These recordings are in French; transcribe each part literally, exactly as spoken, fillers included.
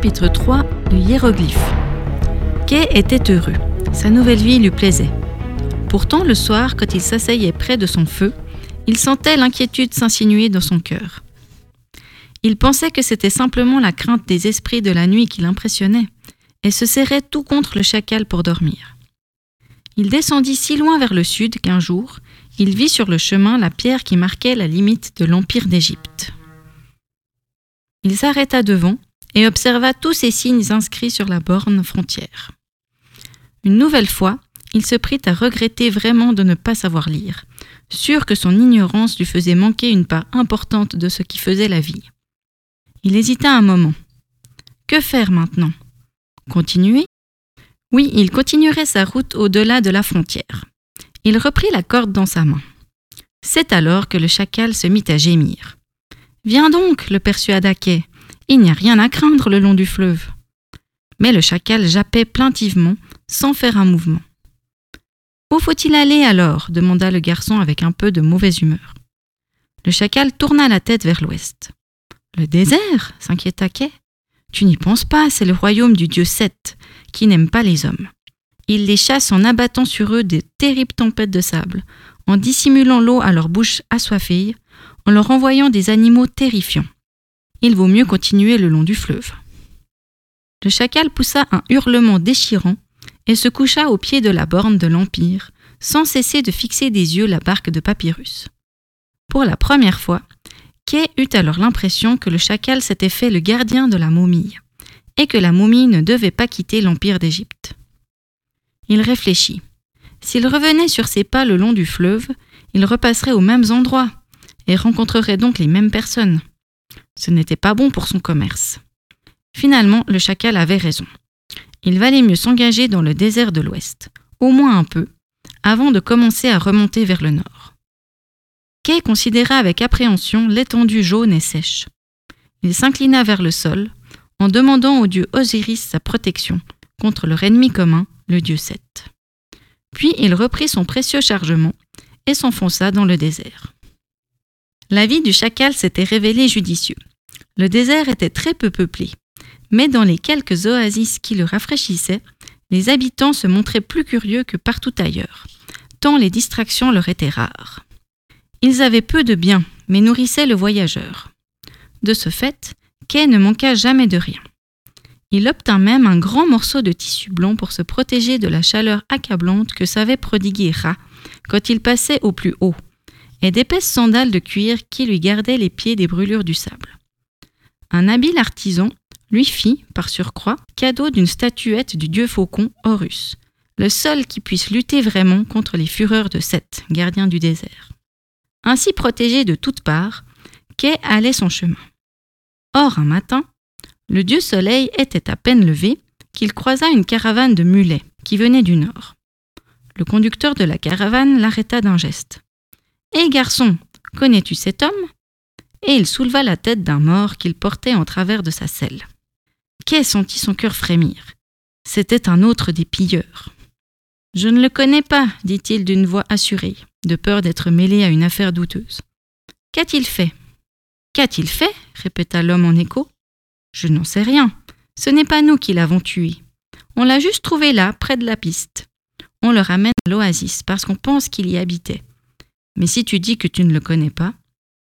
Chapitre trois, le hiéroglyphe. Kay était heureux. Sa nouvelle vie lui plaisait. Pourtant, le soir, quand il s'asseyait près de son feu, il sentait l'inquiétude s'insinuer dans son cœur. Il pensait que c'était simplement la crainte des esprits de la nuit qui l'impressionnait, et se serrait tout contre le chacal pour dormir. Il descendit si loin vers le sud qu'un jour, il vit sur le chemin la pierre qui marquait la limite de l'Empire d'Égypte. Il s'arrêta devant et observa tous ces signes inscrits sur la borne frontière. Une nouvelle fois, il se prit à regretter vraiment de ne pas savoir lire, sûr que son ignorance lui faisait manquer une part importante de ce qui faisait la vie. Il hésita un moment. Que faire maintenant ? Continuer ? Oui, il continuerait sa route au-delà de la frontière. Il reprit la corde dans sa main. C'est alors que le chacal se mit à gémir. « Viens donc » le persuada Kay. « Il n'y a rien à craindre le long du fleuve. » Mais le chacal jappait plaintivement, sans faire un mouvement. « Où faut-il aller alors » demanda le garçon avec un peu de mauvaise humeur. Le chacal tourna la tête vers l'ouest. « Le désert » s'inquiéta Kay. « Tu n'y penses pas, c'est le royaume du dieu Seth, qui n'aime pas les hommes. Il les chasse en abattant sur eux de terribles tempêtes de sable, en dissimulant l'eau à leur bouche assoiffée, en leur envoyant des animaux terrifiants. Il vaut mieux continuer le long du fleuve. » Le chacal poussa un hurlement déchirant et se coucha au pied de la borne de l'Empire, sans cesser de fixer des yeux la barque de papyrus. Pour la première fois, Kay eut alors l'impression que le chacal s'était fait le gardien de la momie, et que la momie ne devait pas quitter l'Empire d'Égypte. Il réfléchit. S'il revenait sur ses pas le long du fleuve, il repasserait aux mêmes endroits, et rencontrerait donc les mêmes personnes. Ce n'était pas bon pour son commerce. Finalement, le chacal avait raison. Il valait mieux s'engager dans le désert de l'Ouest, au moins un peu, avant de commencer à remonter vers le nord. Kay considéra avec appréhension l'étendue jaune et sèche. Il s'inclina vers le sol, en demandant au dieu Osiris sa protection contre leur ennemi commun, le dieu Seth. Puis il reprit son précieux chargement et s'enfonça dans le désert. La vie du chacal s'était révélée judicieux. Le désert était très peu peuplé, mais dans les quelques oasis qui le rafraîchissaient, les habitants se montraient plus curieux que partout ailleurs, tant les distractions leur étaient rares. Ils avaient peu de biens, mais nourrissaient le voyageur. De ce fait, Kay ne manqua jamais de rien. Il obtint même un grand morceau de tissu blanc pour se protéger de la chaleur accablante que savait prodiguer Ra quand il passait au plus haut, et d'épaisses sandales de cuir qui lui gardaient les pieds des brûlures du sable. Un habile artisan lui fit, par surcroît, cadeau d'une statuette du dieu faucon Horus, le seul qui puisse lutter vraiment contre les fureurs de Seth, gardien du désert. Ainsi protégé de toutes parts, Kay allait son chemin. Or, un matin, le dieu soleil était à peine levé qu'il croisa une caravane de mulets qui venait du nord. Le conducteur de la caravane l'arrêta d'un geste. « Hé garçon, connais-tu cet homme ?» Et il souleva la tête d'un mort qu'il portait en travers de sa selle. Kay sentit son cœur frémir. C'était un autre des pilleurs. « Je ne le connais pas, » dit-il d'une voix assurée, de peur d'être mêlé à une affaire douteuse. « Qu'a-t-il fait ?»« Qu'a-t-il fait ?» répéta l'homme en écho. « Je n'en sais rien. Ce n'est pas nous qui l'avons tué. On l'a juste trouvé là, près de la piste. On le ramène à l'oasis parce qu'on pense qu'il y habitait. Mais si tu dis que tu ne le connais pas... »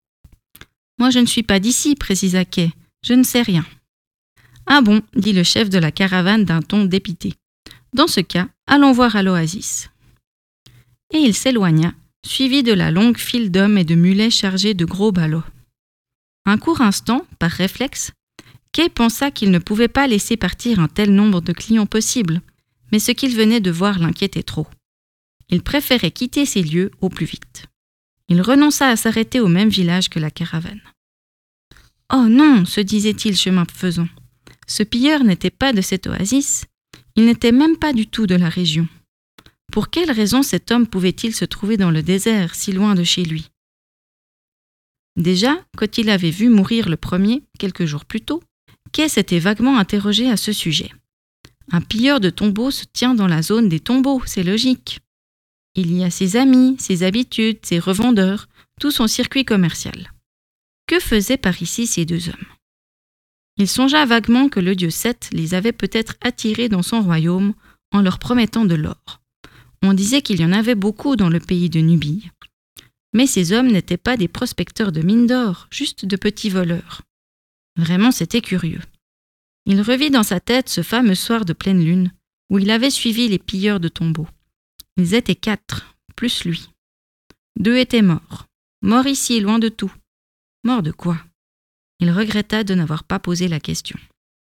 « Moi je ne suis pas d'ici, » précisa Kay. « Je ne sais rien. »« Ah bon, » dit le chef de la caravane d'un ton dépité. « Dans ce cas, allons voir à l'oasis. » Et il s'éloigna, suivi de la longue file d'hommes et de mulets chargés de gros ballots. Un court instant, par réflexe, Kay pensa qu'il ne pouvait pas laisser partir un tel nombre de clients possible, mais ce qu'il venait de voir l'inquiétait trop. Il préférait quitter ces lieux au plus vite. Il renonça à s'arrêter au même village que la caravane. « Oh non !» se disait-il chemin faisant. « Ce pilleur n'était pas de cette oasis, il n'était même pas du tout de la région. Pour quelle raison cet homme pouvait-il se trouver dans le désert, si loin de chez lui ? » Déjà, quand il avait vu mourir le premier, quelques jours plus tôt, Kay s'était vaguement interrogé à ce sujet. Un pilleur de tombeaux se tient dans la zone des tombeaux, c'est logique. Il y a ses amis, ses habitudes, ses revendeurs, tout son circuit commercial. Que faisaient par ici ces deux hommes ? Il songea vaguement que le dieu Seth les avait peut-être attirés dans son royaume en leur promettant de l'or. On disait qu'il y en avait beaucoup dans le pays de Nubie. Mais ces hommes n'étaient pas des prospecteurs de mines d'or, juste de petits voleurs. Vraiment, c'était curieux. Il revit dans sa tête ce fameux soir de pleine lune, où il avait suivi les pilleurs de tombeaux. Ils étaient quatre, plus lui. Deux étaient morts. Morts ici, loin de tout. Morts de quoi? Il regretta de n'avoir pas posé la question.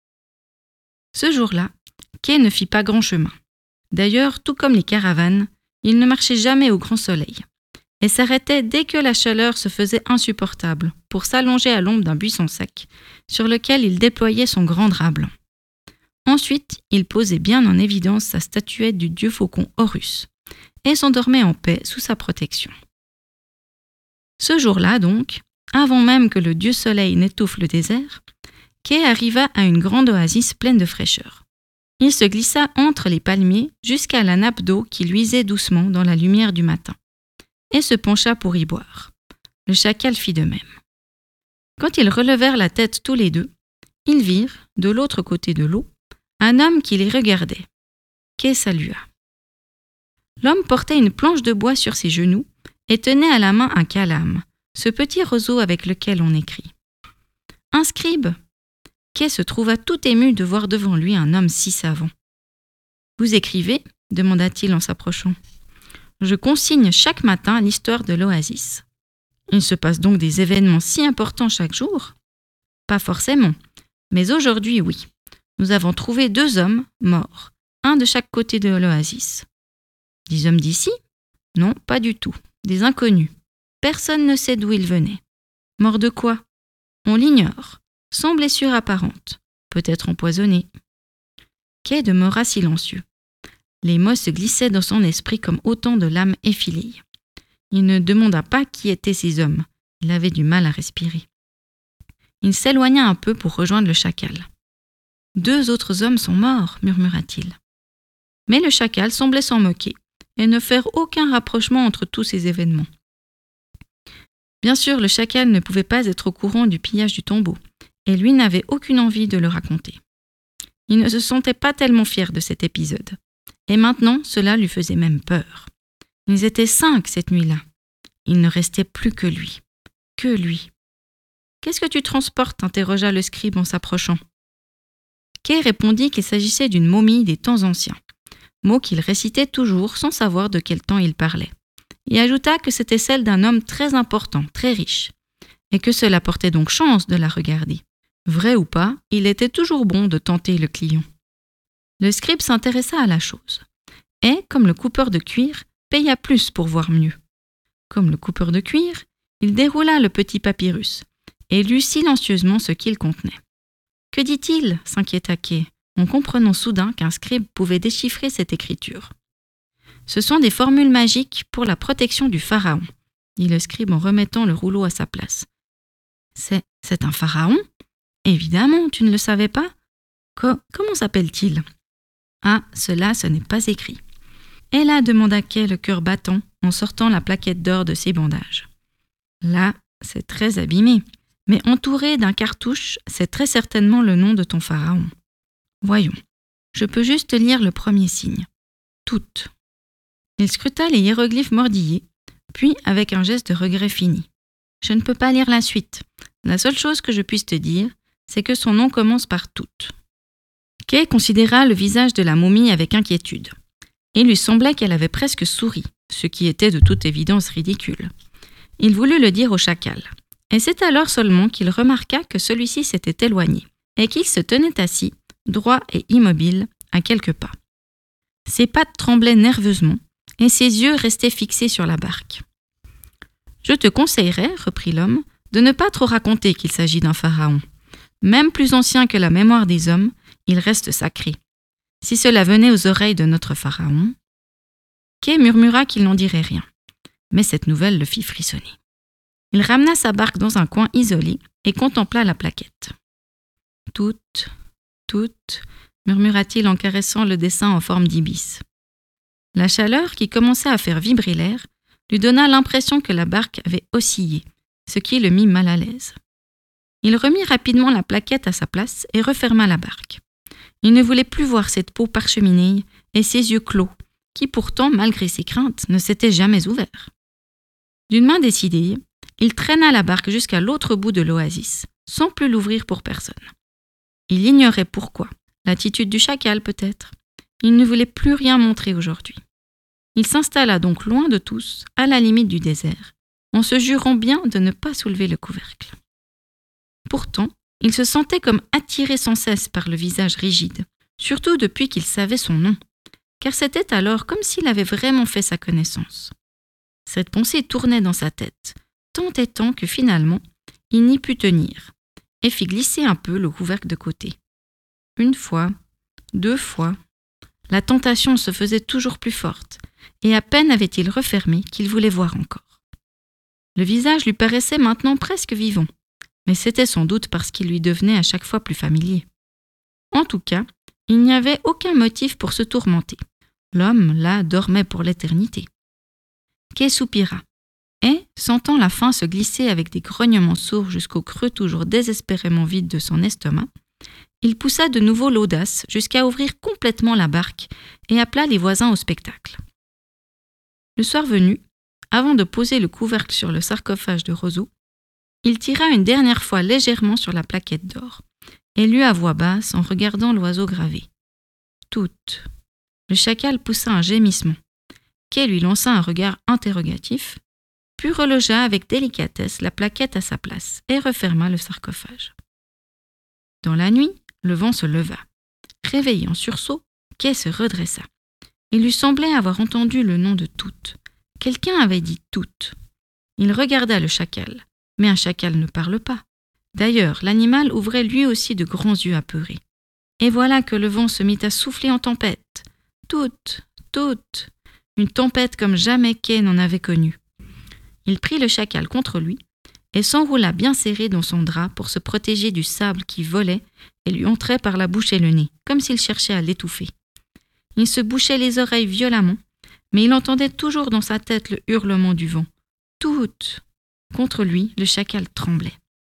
Ce jour-là, Kay ne fit pas grand chemin. D'ailleurs, tout comme les caravanes, il ne marchait jamais au grand soleil et s'arrêtait dès que la chaleur se faisait insupportable pour s'allonger à l'ombre d'un buisson sec sur lequel il déployait son grand drap blanc. Ensuite, il posait bien en évidence sa statuette du dieu faucon Horus et s'endormait en paix sous sa protection. Ce jour-là donc, avant même que le dieu soleil n'étouffe le désert, Kay arriva à une grande oasis pleine de fraîcheur. Il se glissa entre les palmiers jusqu'à la nappe d'eau qui luisait doucement dans la lumière du matin, et se pencha pour y boire. Le chacal fit de même. Quand ils relevèrent la tête tous les deux, ils virent, de l'autre côté de l'eau, un homme qui les regardait. Kay salua. L'homme portait une planche de bois sur ses genoux et tenait à la main un calame, ce petit roseau avec lequel on écrit. Un scribe. Kay se trouva tout ému de voir devant lui un homme si savant. « Vous écrivez » demanda-t-il en s'approchant. « Je consigne chaque matin l'histoire de l'oasis. Il se passe donc des événements si importants chaque jour ? Pas forcément, mais aujourd'hui oui. Nous avons trouvé deux hommes morts, un de chaque côté de l'oasis. Des hommes d'ici ? Non, pas du tout. Des inconnus. Personne ne sait d'où ils venaient. Morts de quoi ? On l'ignore. Sans blessure apparente, peut-être empoisonné. Kay demeura silencieux. Les mots se glissaient dans son esprit comme autant de lames effilées. Il ne demanda pas qui étaient ces hommes. Il avait du mal à respirer. Il s'éloigna un peu pour rejoindre le chacal. « Deux autres hommes sont morts, » murmura-t-il. Mais le chacal semblait s'en moquer et ne faire aucun rapprochement entre tous ces événements. Bien sûr, le chacal ne pouvait pas être au courant du pillage du tombeau, et lui n'avait aucune envie de le raconter. Il ne se sentait pas tellement fier de cet épisode, et maintenant cela lui faisait même peur. Ils étaient cinq cette nuit-là. Il ne restait plus que lui. Que lui. « Qu'est-ce que tu transportes » interrogea le scribe en s'approchant. Kay répondit qu'il s'agissait d'une momie des temps anciens, mot qu'il récitait toujours sans savoir de quel temps il parlait, et ajouta que c'était celle d'un homme très important, très riche, et que cela portait donc chance de la regarder. Vrai ou pas, il était toujours bon de tenter le client. Le scribe s'intéressa à la chose, et, comme le coupeur de cuir, paya plus pour voir mieux. Comme le coupeur de cuir, il déroula le petit papyrus, et lut silencieusement ce qu'il contenait. « Que dit-il » s'inquiéta Kay, en comprenant soudain qu'un scribe pouvait déchiffrer cette écriture. « Ce sont des formules magiques pour la protection du pharaon », dit le scribe en remettant le rouleau à sa place. « C'est, c'est un pharaon ? Évidemment, tu ne le savais pas ? Co- Comment s'appelle-t-il ? Ah, cela, ce n'est pas écrit. » Et là, demanda Kay le cœur battant en sortant la plaquette d'or de ses bandages. Là, c'est très abîmé, mais entouré d'un cartouche, c'est très certainement le nom de ton pharaon. Voyons, je peux juste lire le premier signe. Toutes. Il scruta les hiéroglyphes mordillés, puis avec un geste de regret fini. Je ne peux pas lire la suite. La seule chose que je puisse te dire, c'est que son nom commence par toutes. Kay considéra le visage de la momie avec inquiétude. Il lui semblait qu'elle avait presque souri, ce qui était de toute évidence ridicule. Il voulut le dire au chacal, et c'est alors seulement qu'il remarqua que celui-ci s'était éloigné, et qu'il se tenait assis, droit et immobile, à quelques pas. Ses pattes tremblaient nerveusement, et ses yeux restaient fixés sur la barque. « Je te conseillerais, reprit l'homme, de ne pas trop raconter qu'il s'agit d'un pharaon. Même plus ancien que la mémoire des hommes, il reste sacré. Si cela venait aux oreilles de notre pharaon... » Kay murmura qu'il n'en dirait rien, mais cette nouvelle le fit frissonner. Il ramena sa barque dans un coin isolé et contempla la plaquette. « Toutes, toutes, » murmura-t-il en caressant le dessin en forme d'ibis. La chaleur qui commençait à faire vibrer l'air lui donna l'impression que la barque avait oscillé, ce qui le mit mal à l'aise. Il remit rapidement la plaquette à sa place et referma la barque. Il ne voulait plus voir cette peau parcheminée et ses yeux clos, qui pourtant, malgré ses craintes, ne s'étaient jamais ouverts. D'une main décidée, il traîna la barque jusqu'à l'autre bout de l'oasis, sans plus l'ouvrir pour personne. Il ignorait pourquoi, l'attitude du chacal peut-être. Il ne voulait plus rien montrer aujourd'hui. Il s'installa donc loin de tous, à la limite du désert, en se jurant bien de ne pas soulever le couvercle. Pourtant, il se sentait comme attiré sans cesse par le visage rigide, surtout depuis qu'il savait son nom, car c'était alors comme s'il avait vraiment fait sa connaissance. Cette pensée tournait dans sa tête, tant et tant que finalement, il n'y put tenir, et fit glisser un peu le couvercle de côté. Une fois, deux fois, la tentation se faisait toujours plus forte, et à peine avait-il refermé qu'il voulait voir encore. Le visage lui paraissait maintenant presque vivant, mais c'était sans doute parce qu'il lui devenait à chaque fois plus familier. En tout cas, il n'y avait aucun motif pour se tourmenter. L'homme, là, dormait pour l'éternité. Kay soupira, et, sentant la faim se glisser avec des grognements sourds jusqu'au creux toujours désespérément vide de son estomac, il poussa de nouveau l'audace jusqu'à ouvrir complètement la barque et appela les voisins au spectacle. Le soir venu, avant de poser le couvercle sur le sarcophage de roseau, il tira une dernière fois légèrement sur la plaquette d'or et lut à voix basse en regardant l'oiseau gravé. Toute. Le chacal poussa un gémissement. Kay lui lança un regard interrogatif, puis relogea avec délicatesse la plaquette à sa place et referma le sarcophage. Dans la nuit, le vent se leva. Réveillé en sursaut, Kay se redressa. Il lui semblait avoir entendu le nom de Toute. Quelqu'un avait dit Toute. Il regarda le chacal, mais un chacal ne parle pas. D'ailleurs, l'animal ouvrait lui aussi de grands yeux apeurés. Et voilà que le vent se mit à souffler en tempête. Toute, toute, une tempête comme jamais Kay n'en avait connue. Il prit le chacal contre lui et s'enroula bien serré dans son drap pour se protéger du sable qui volait et lui entrait par la bouche et le nez, comme s'il cherchait à l'étouffer. Il se bouchait les oreilles violemment, mais il entendait toujours dans sa tête le hurlement du vent. Toute. Contre lui, le chacal tremblait.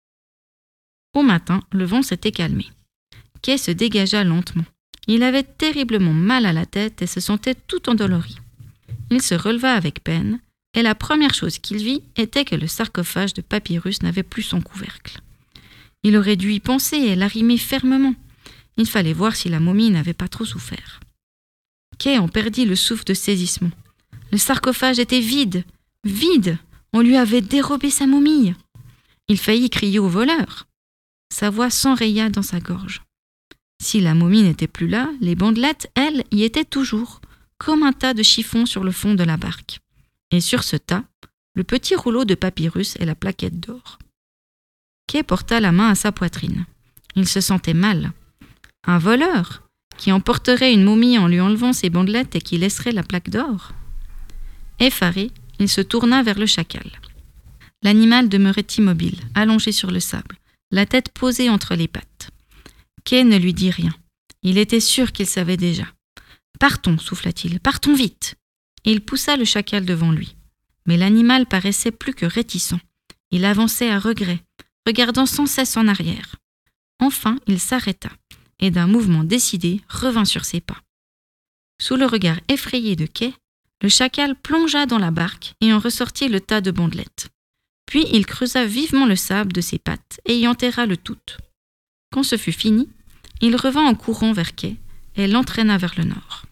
Au matin, le vent s'était calmé. Kay se dégagea lentement. Il avait terriblement mal à la tête et se sentait tout endolori. Il se releva avec peine, et la première chose qu'il vit était que le sarcophage de papyrus n'avait plus son couvercle. Il aurait dû y penser et l'arrimer fermement. Il fallait voir si la momie n'avait pas trop souffert. Kay en perdit le souffle de saisissement. Le sarcophage était vide, vide. On lui avait dérobé sa momie. Il faillit crier au voleur. Sa voix s'enraya dans sa gorge. Si la momie n'était plus là, les bandelettes, elles, y étaient toujours, comme un tas de chiffons sur le fond de la barque. Et sur ce tas, le petit rouleau de papyrus et la plaquette d'or. Kay porta la main à sa poitrine. Il se sentait mal. Un voleur qui emporterait une momie en lui enlevant ses bandelettes et qui laisserait la plaque d'or. Effaré, il se tourna vers le chacal. L'animal demeurait immobile, allongé sur le sable, la tête posée entre les pattes. Kay ne lui dit rien. Il était sûr qu'il savait déjà. « Partons » souffla-t-il, « partons vite !» Et il poussa le chacal devant lui. Mais l'animal paraissait plus que réticent. Il avançait à regret, regardant sans cesse en arrière. Enfin, il s'arrêta, et d'un mouvement décidé, revint sur ses pas. Sous le regard effrayé de Kay, le chacal plongea dans la barque et en ressortit le tas de bandelettes. Puis il creusa vivement le sable de ses pattes et y enterra le tout. Quand ce fut fini, il revint en courant vers Kay et l'entraîna vers le nord.